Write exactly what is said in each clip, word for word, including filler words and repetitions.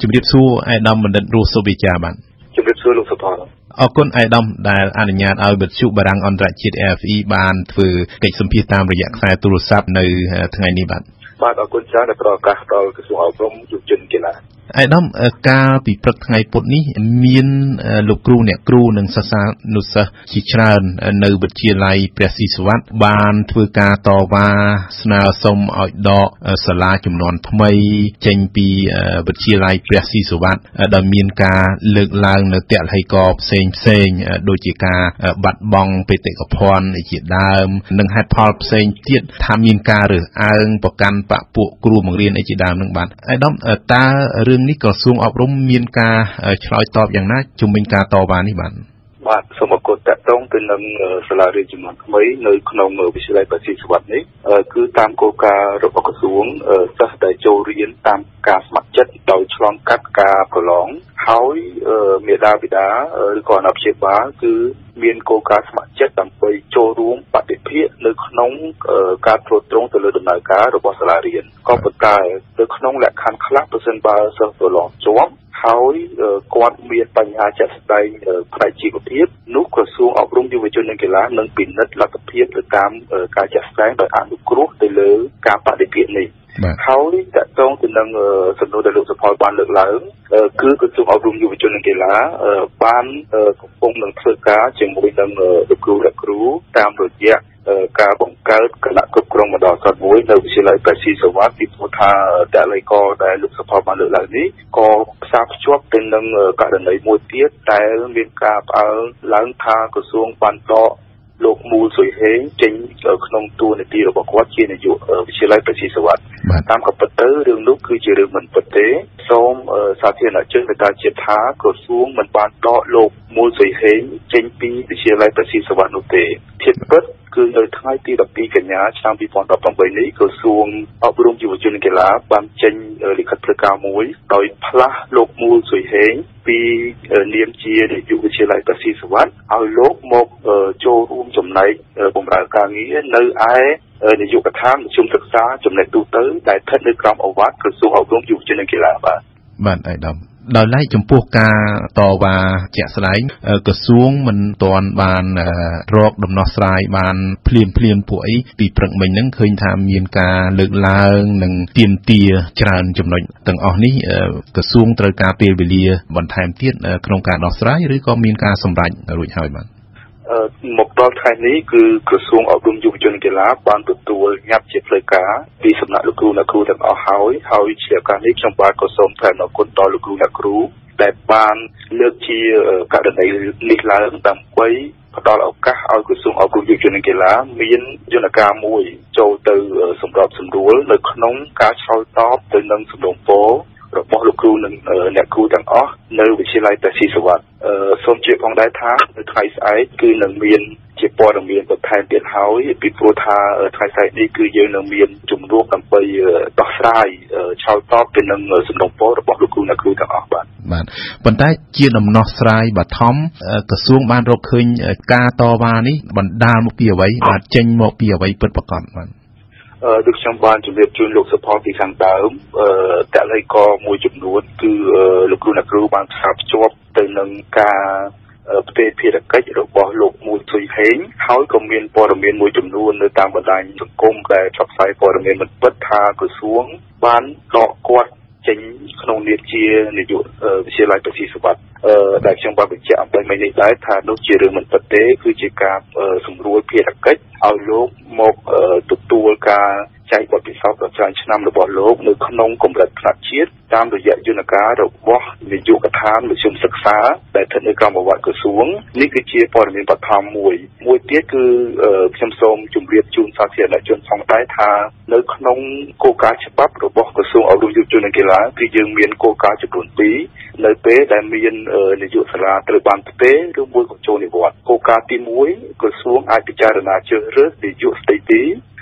ជំរាបសួរអាយដាមបណ្ឌិតរស់សុបិជាបាទជំរាបសួរលោកសុផលអរគុណអាយដាមដែលអនុញ្ញាតឲ្យវិទ្យុបារាំងអន្តរជាតិ R F E បានធ្វើកិច្ចសម្ភាសតាមរយៈខ្សែទូរស័ព្ទនៅថ្ងៃនេះបាទបាទអរគុណច្រើនដែលផ្ដល់ឱកាសដល់ក្រសួងអប់រំយុវជនកីឡាអាយដាមកាលពីព្រឹកថ្ងៃពុធនេះមានលោកគ្រូអ្នកគ្រូនិងសិស្សានុសិស្សជាច្រើននៅវិទ្យាល័យព្រះស៊ីសុវត្ថិបានធ្វើការតវ៉ាស្នើសុំឲ្យដកសាលាចំនួនថ្មីចេញពីវិទ្យាល័យព្រះស៊ីសុវត្ថិដោយមានការលើកឡើងនៅទឡ្ហីករណ៍ផ្សេងផ្សេងដូចជាការបាត់បង់បេតិកភណ្ឌជាដើមនិងហេតុផលផ្សេងទៀតថាមានការរើសអើងប្រកាន់បកពួកគ្រូបង្រៀនអីជាដើមនឹងបាទអាយដាមតើរឿងនេះក្រសួងអប់រំមានការឆ្លើយតបយ៉ាងណាជំវិញការតវ៉ានេះបាទបាទសូមអរគុណតកតងទៅនឹងសាលារៀនចំនួនថ្មីនៅក្នុងវិទ្យាល័យព្រះស៊ីសុវត្ថិនេះគឺតាមគោលការណ៍របស់ក្រសួងសិស្សដែលចូលរៀនតាមការស្ម័គ្រចិត្តដោយឆ្លងកាត់ការប្រឡងហើយមេដាបិតាឬក៏អាណាព្យាបាលគឺមានគោលការណ៍ស្ម័គ្រចិត្តដើម្បីចូលរួមបដិភាគនៅក្នុងការត្រួតត្រងទៅលើដំណើរការរបស់សាលារៀនក៏ប៉ុន្តែនៅក្នុងលក្ខខណ្ឌខ្លះប្រសិនបើសិស្សប្រឡងជាប់ហើយគាត់មានបញ្ហាជាក់ស្ដែងផ្នែកជីវភាពនោះក្រសួងអប់រំយុវជននិងកីឡានឹងពិនិត្យលទ្ធភាពទៅតាមការជាក់ស្ដែងដោយអនុគ្រោះទៅលើការបដិភាគនេះហើយតកតងទៅនឹងសំណួរដែលលោកសុផលបានលើកឡើងគឺក្រសួងអប់រំយុវជននិងកីឡាបានកំពុងនឹងធ្វើការជាមួយនឹងលោកគ្រូអ្នកគ្រូតាមរយៈការបង្កើតគណៈគ្រប់គ្រងបណ្ដោះអាសន្នមួយនៅវិទ្យាល័យព្រះស៊ីសុវត្ថិពីព្រោះថាតឡៃកដែលលោកសុផលបានលើកឡើងនេះក៏ផ្សារភ្ជាប់ទៅនឹងករណីមួយទៀតដែលមានការផ្អើលឡើងថាក្រសួងបានដកលោកមូលសុយហេងចេញក្នុងតួនាទីរបស់គាត់ជានាយកវិទ្យាល័យព្រះស៊ីសុវត្ថិតាមក៏ពិតទៅរឿងនោះគឺជារឿងមិនពិតទេសូមសាធារណជនមេត្តាជាតិថាក្រសួងមិនបានដកលោកមូលសុយហេងចេញពីវិទ្យាល័យព្រះស៊ីសុវត្ថិនោះទេធៀបពិតគឺនៅថ្ងៃទីដប់ពីរកញ្ញាឆ្នាំពីរពាន់ដប់ប្រាំបីនេះក្រសួងអប់រំយុវជននិងកីឡាបានចេញលិខិតផ្លូវការមួយដោយផ្លាស់លោកមូលសុយហេងពីនាមជានាយកវិទ្យាល័យព្រះស៊ីសុវត្ថិឲ្យលោកមកចូលរួមចំណែកបម្រើការងារនៅឯនាយកដ្ឋានមជ្ឈមសិក្សាចំណេះទូទៅដែលស្ថិតនៅក្រោមឱវាទក្រសួងអប់រំយុវជននិងកីឡាបាទបាទអាយដាមដោយឡែកចំពោះការតវ៉ាជាក់ស្ដែងក្រសួងមិនទាន់បានរកដំណោះស្រាយបានភ្លាមភ្លាមពួកអីពីព្រឹកមិញហ្នឹងឃើញថាមានការលើកឡើងនិងទាមទារច្រើនចំណុចទាំងអស់នេះក្រសួងត្រូវការពេលវេលាបន្ថែមទៀតក្នុងការដោះស្រាយឬក៏មានការសម្រេចរួចហើយបាទមកដល់ថ្ងៃនេះគឺក្រសួងអប់រំយុវជននិងកីឡាបានទទួលញត្តិជាផ្លូវការពីសំណាក់លោកគ្រូអ្នកគ្រូទាំងអស់ហើយហើយជាឱកាសនេះខ្ញុំបាទក៏សូមថ្លែងអរគុណដល់លោកគ្រូអ្នកគ្រូដែលបានលើកជាករណីនេះឡើងដើម្បីផ្ដល់ឱកាសឲ្យក្រសួងអប់រំយុវជននិងកីឡាមានយន្តការមួយចូលទៅសម្របសម្រួលនៅក្នុងការឆ្លើយតបទៅនឹងសំណូមពររបស់លោកគ្រូនិងអ្នកគ្រូទាំងអស់នៅវិទ្យាល័យព្រះស៊ីសុវត្ថិសូមជម្រាបផងដែរថានៅថ្ងៃស្អែកគឺនឹងមានជាព័ត៌មានបន្ថែមទៀតហើយពីព្រោះថាថ្ងៃស្អែកនេះគឺយើងនឹងមានជំនួបដើម្បីដោះស្រាយឆ្លើយតបទៅនឹងសំណុំពររបស់លោកគ្រូអ្នកគ្រូទាំងអស់បាទបាទប៉ុន្តែជាដំណោះស្រាយបឋមក្រសួងបានរកឃើញការតវ៉ានេះបណ្ដាលមកពីអ្វីបាទចេញមកពីអ្វីពិតប្រាកដបាទដូចខ្ញុំបានជម្រាបជូនលោកសុផលពីខាងដើមតឡៃកមួយចំនួនគឺលោកគ្រូអ្នកគ្រូបានផ្សារភ្ជាប់ទៅនឹងការផ្ទេរភារកិច្ចរបស់លោកមូលសុយហេងហើយក៏មានព័ត៌មានមួយចំនួននៅតាមបណ្ដាញសង្គមដែលផ្សព្វផ្សាយព័ត៌មានមិនពិតថាក្រសួងបានដកគាត់ចេញក្នុងនាមជានាយកវិទ្យាល័យព្រះស៊ីសុវត្ថិដែលខ្ញុំបានបញ្ជាក់អំពីមិញនេះដែរថានោះជារឿងមិនពិតទេគឺជាការសម្រួលភារកិច្ចឲ្យលោកមកទទួលការចែកបទពិសោធន៍ដ៏ច្រើនឆ្នាំរបស់លោកនៅក្នុងកម្រិតថ្នាក់ជាតិតាមរយៈយន្តការរបស់នាយកដ្ឋានមជ្ឈមសិក្សាដែលស្ថិតនៅក្រោមអាវ៉ាត់ក្រសួងនេះគឺជាព័ត៌មានបឋមមួយមួយទៀតគឺខ្ញុំសូមជម្រាបជូនសាធារណជនផងដែរថានៅក្នុងគោលការណ៍ច្បាប់របស់ក្រសួងអប់រំយុវជននិងកីឡាគឺយើងមានគោលការណ៍ចំនួនពីរនៅពេលដែលមាននាយកសាលាត្រូវបានផ្ទេរឬមួយក៏ចូលនិវត្តន៍គោលការណ៍ទីមួយក្រសួងអាចពិចារណាជ្រើសរើសនាយកស្ដីទី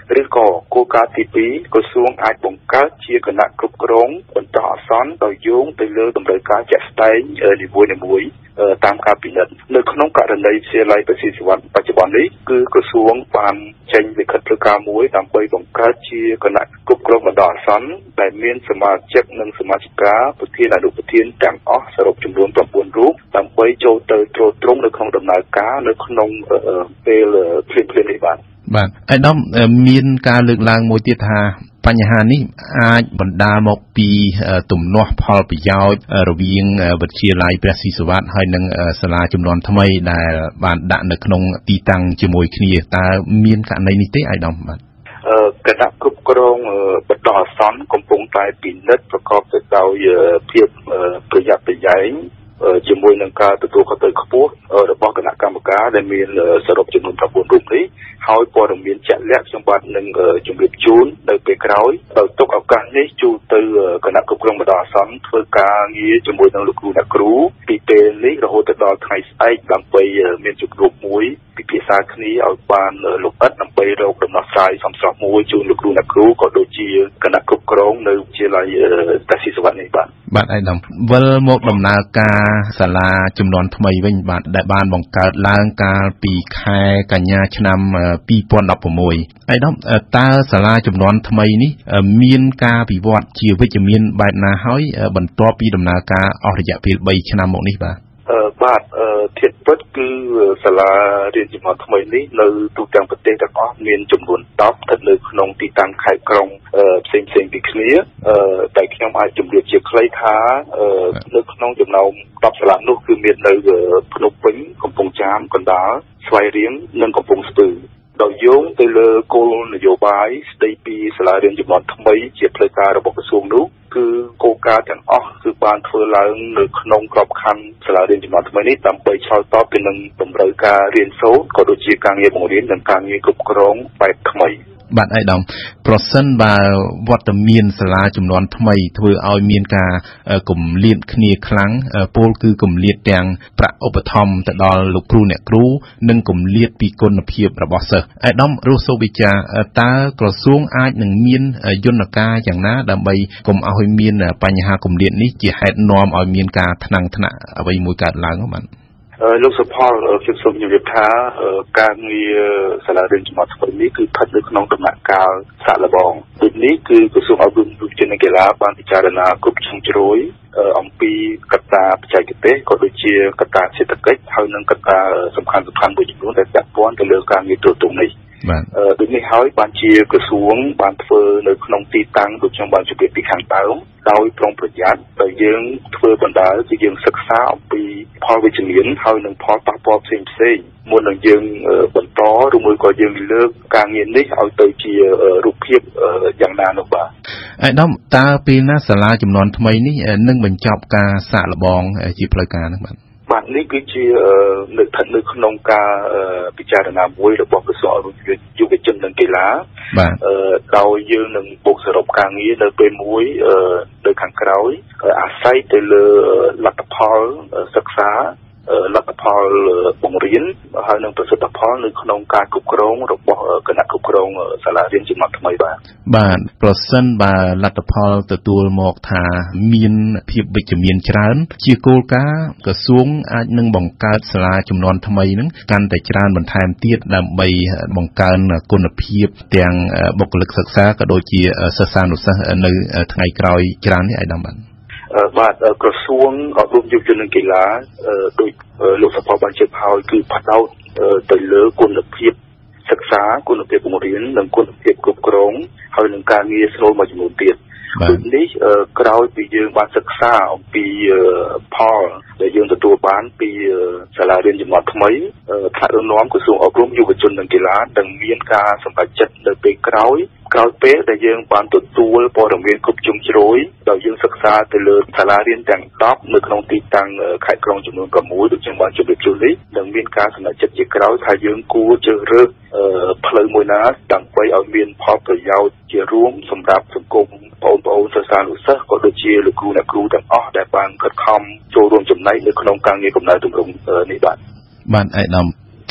ឬក៏គោលការណ៍ទីពីរក្រសួងអាចបង្កើតជាគណៈគ្រប់គ្រងបន្តអាសន្នដោយយោងទៅលើតម្រូវការជាក់ស្ដែងនីមួយៗតាមការពិនិត្យនៅក្នុងករណីវិទ្យាល័យប្រសិទ្ធិវត្តបច្ចុប្បន្ននេះគឺក្រសួងបានចេញលិខិតផ្លូវការមួយដើម្បីបង្កើតជាគណៈគ្រប់គ្រងបណ្ដោះអាសន្នដែលមានសមាជិកនិងសមាជិកាប្រធានអនុប្រធានទាំងអស់សរុបចំនួនប្រាំបួនរូបដើម្បីចូលទៅត្រួតត្រងនៅក្នុងដំណើរការនៅក្នុងពេលភ្លាមៗនេះបាទបាទអាយដាមមានការលើកឡើងមួយទៀតថាបញ្ហានេះអាចបណ្ដាលមកពីទំនាស់ផលប្រយោជន៍រវាងវិទ្យាល័យព្រះស៊ីសុវត្ថិហើយនិងសាលាចំនួនថ្មីដែលបានដាក់នៅក្នុងទីតាំងជាមួយគ្នាតើមានករណីនេះទេអាយដាមបាទគណៈគ្រប់គ្រងបណ្ដោះអាសន្នកំពុងតែពិនិត្យប្រកបទៅដោយភាពប្រយ័ត្នប្រយែងជាមួយនឹងការទទួលខុសត្រូវខ្ពស់របស់គណៈកម្មការដែលមានសរុបចំនួនប្រាំបួនរូបនេះហើយព័ត៌មានជាក់លាក់ខ្ញុំបាទនឹងជម្រាបជូននៅពេលក្រោយដោយទុកឱកាសនេះជូនទៅគណៈគ្រប់គ្រងបណ្ដោះអាសន្នធ្វើការងារជាមួយនឹងលោកគ្រូអ្នកគ្រូពីពេលនេះរហូតដល់ថ្ងៃស្អែកដើម្បីមានជំនួបមួយពិភាក្សាគ្នាឲ្យបានលម្អិតដើម្បីរកដំណោះស្រាយសមស្របមួយជូនលោកគ្រូអ្នកគ្រូក៏ដូចជាគណៈគ្រប់គ្រងនៅវិទ្យាល័យតាស៊ីសវត្ថិនេះបាទបាទអាយដាមវិលមកដំណើរការសាលាចំនួនថ្មីវិញបាទដែលបានបង្កើតឡើងកាលពីខែកញ្ញាឆ្នាំពីរពាន់ដប់ប្រាំមួយអាយដាមតើសាលាចំនួនថ្មីនេះមានការវិវត្តជាវិជ្ជមានបែបណាហើយបន្ទាប់ពីដំណើរការអស់រយៈពេលបីឆ្នាំមកនេះបាទអឺបាទធៀបពិតគឺសាលារៀនចំនួនថ្មីនេះនៅទូទាំងប្រទេសទាំងអស់មានចំនួនដប់ស្ថិតនៅក្នុងទីតាំងខេត្តក្រុងផ្សេងផ្សេងពីគ្នាតែខ្ញុំអាចជម្រាបជាខ្លីថានៅក្នុងចំណោមដប់សាលានោះគឺមាននៅភ្នំពេញកំពង់ចាមកណ្ដាលស្វាយរៀងនិងកំពង់ស្ពឺដោយយោងទៅលើគោលនយោបាយស្ដីពីសាលារៀនចំនួនថ្មីជាផ្លូវការរបស់ក្រសួងនោះគឺគោលការណ៍ទាំងអស់គឺបានធ្វើឡើងនៅក្នុងក្របខ័ណ្ឌសាលារៀនចំនួនថ្មីនេះដើម្បីឆ្លើយតបទៅនឹងតម្រូវការរៀនសូត្រក៏ដូចជាការងារបង្រៀននិងការងារគ្រប់គ្រងបែបថ្មីបាទអាយដាមប្រសិនបើវត្តមានសាលាចំនួនថ្មីធ្វើឲ្យមានការគម្លាតគ្នាខ្លាំងពោលគឺគម្លាតទាំងប្រាក់ឧបត្ថម្ភទៅដល់លោកគ្រូអ្នកគ្រូនិងគម្លាតពីគុណភាពរបស់សិស្សអាយដាមរស់សូវិចាតើក្រសួងអាចនឹងមានយន្តការយ៉ាងណាដើម្បីកុំឲ្យមានបញ្ហាគម្លាតនេះជាហេតុនាំឲ្យមានការថ្នាំងថ្នាក់អ្វីមួយកើតឡើងបាទលោកសុផលខ្ញុំសូមជម្រាបថាការងារសាលារៀនចំនួនថ្មីនេះគឺស្ថិតនៅក្នុងដំណាក់កាលសាកល្បងដូចនេះគឺក្រសួងអប់រំវិទ្យានិងកីឡាបានពិចារណាគ្រប់ជ្រុងជ្រោយអំពីកត្តាបច្ចេកទេសក៏ដូចជាកត្តាសេដ្ឋកិច្ចហើយនិងកត្តាសំខាន់សំខាន់មួយចំនួនដែលពាក់ព័ន្ធទៅលើការងារទូទៅនេះបាទដូចនេះហើយបានជាក្រសួងបានធ្វើនៅក្នុងទីតាំងដូចខ្ញុំបានជម្រាបពីខាងដើមដោយប្រុងប្រយ័ត្នដោយយើងធ្វើបណ្ដាលគឺយើងសិក្សាអំពីផលវិជ្ជមានហើយនិងផលប៉ះពាល់ផ្សេងផ្សេងមុននឹងយើងបន្តឬមួយក៏យើងលើកការងារនេះឲ្យទៅជារូបភាពយ៉ាងណានោះបាទអាយដាមតើពេលណាសាលាចំនួនថ្មីនេះនឹងបញ្ចប់ការសាកល្បងជាផ្លូវការនោះបាទបាទនេះគឺជានៅស្ថិតនៅក្នុងការពិចារណាមួយរបស់ក្រសួងយុវជននិងកីឡាបាទដោយយើងនឹងបូកសរុបការងារនៅពេលមួយនៅខាងក្រោយអាស្រ័យទៅលើលទ្ធផលសិក្សាលទ្ធផលបង្រៀនហើយនិងប្រសិទ្ធផលនៅក្នុងការគ្រប់គ្រងរបស់គណៈគ្រប់គ្រងសាលារៀនចំនួនថ្មីបាទបាទប្រសិនបើលទ្ធផលទទួលមកថាមានភាពវិជ្ជមានច្រើនជាគោលការណ៍ក្រសួងអាចនឹងបង្កើតសាលាចំនួនថ្មីនឹងកាន់តែច្រើនបន្ថែមទៀតដើម្បីបង្កើនគុណភាពទាំងបុគ្គលិកសិក្សាក៏ដូចជាសិស្សានុសិស្សនៅថ្ងៃក្រោយច្រើននេះឯកឧត្តមបាទបាទក្រសួងអប់រំយុវជននិងកីឡាដោយលោកសុផលបានជម្រាបហើយគឺផ្ដោតទៅលើគុណភាពសិក្សាគុណភាពបង្រៀននិងគុណភាពគ្រប់គ្រងហើយនឹងការងារស្នូលមួយចំនួនទៀតដូចនេះក្រោយពីយើងបានសិក្សាអំពីផលដែលយើងទទួលបានពីសាលារៀនចំនួនថ្មីថ្នាក់ដឹកនាំក្រសួងអប់រំយុវជននិងកីឡានឹងមានការសម្រេចចិត្តនៅពេលក្រោយក្រោយពេលដែលយើងបានទទួលព័ត៌មានគ្រប់ជ្រុងជ្រោយដោយយើងសិក្សាទៅលើសាលារៀនទាំងដប់នៅក្នុងទីតាំងខេត្តក្រុងចំនួនប្រាំមួយដូចខ្ញុំបានជម្រាបជូននេះនឹងមានការសម្រេចចិត្តជាក្រោយថាយើងគួរជ្រើសរើសផ្លូវមួយណាដើម្បីឲ្យមានផលប្រយោជន៍ជារួមសម្រាប់សង្គមបងប្អូនសិស្សានុសិស្សក៏ដូចជាលោកគ្រូអ្នកគ្រូទាំងអស់ដែលបានខិតខំចូលរួមចំណែកនៅក្នុងការងារកំណែទម្រង់នេះបាទបាទឯកឧត្តម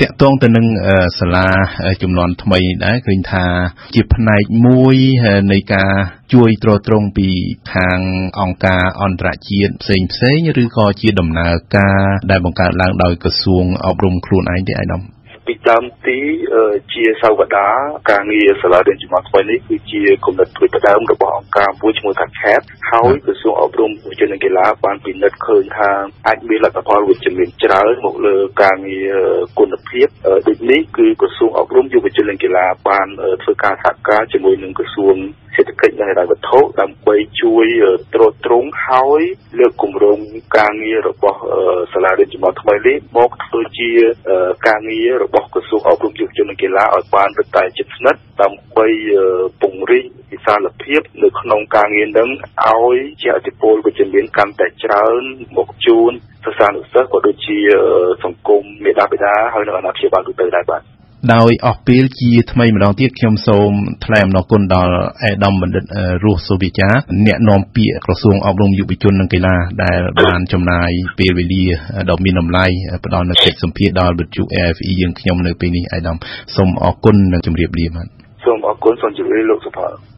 តាក់ទងទៅនឹងសាលាចំនួនថ្មីដែរឃើញថាជាផ្នែកមួយនៃការជួយទ្រទ្រង់ពីខាងអង្គការអន្តរជាតិផ្សេងផ្សេងឬក៏ជាដំណើរការដែលបង្កើតឡើងដោយក្រសួងអប់រំខ្លួនឯងទេអាយដាមពីដើមទីជាសាវតាការងារសាលារៀនចំនួនថ្មីនេះគឺជាគំនិតផ្ដួចផ្ដើមរបស់អង្គការមួយឈ្មោះថា C A P ហើយក្រសួងអប់រំវិទ្យានិងកីឡាបានពិនិត្យឃើញថាអាចមានលទ្ធផលវិជ្ជមានច្រើនមកលើការងារគុណភាពដូចនេះគឺក្រសួងអប់រំយុវជននិងកីឡាបានធ្វើការសហការជាមួយនឹងក្រសួងសេដ្ឋកិច្ចនិងហិរញ្ញវត្ថុដើម្បីជួយទ្រទ្រង់ហើយលើកគម្រោងការងាររបស់សាលារៀនចំនួនថ្មីនេះមកធ្វើជាការងាររបស់ក្រសួងអប់រំយុវជននិងកីឡាឲ្យបានរឹតតែជិតស្និទ្ធដើម្បីពង្រីកវិសាលភាពនៅក្នុងការងារនឹងឲ្យជាឥទ្ធិពលវិជ្ជមានកាន់តែច្រើនមកជូនសិស្សានុសិស្សក៏ដូចជាសង្គមមេដាបេដាហើយនៅអាណាព្យាបាលទូទៅដែរបាទដោយអស់ពេលជាថ្មីម្ដងទៀតខ្ញុំសូមថ្លែងអំណរគុណដល់អេដាមបណ្ឌិតរស់សូវិចាអ្នកនាំពាក្យក្រសួងអប់រំយុវជននិងកីឡាដែលបានចំណាយពេលវេលាដ៏មានតម្លៃផ្ដល់នូវកិច្ចសម្ភាសន៍ដល់វិទ្យុ A F E យើងខ្ញុំនៅពេលនេះអេដាមសូមអរគុណនិងជម្រាបលាបាទសូមអរគុណសូមជម្រាបលាលោកសុផល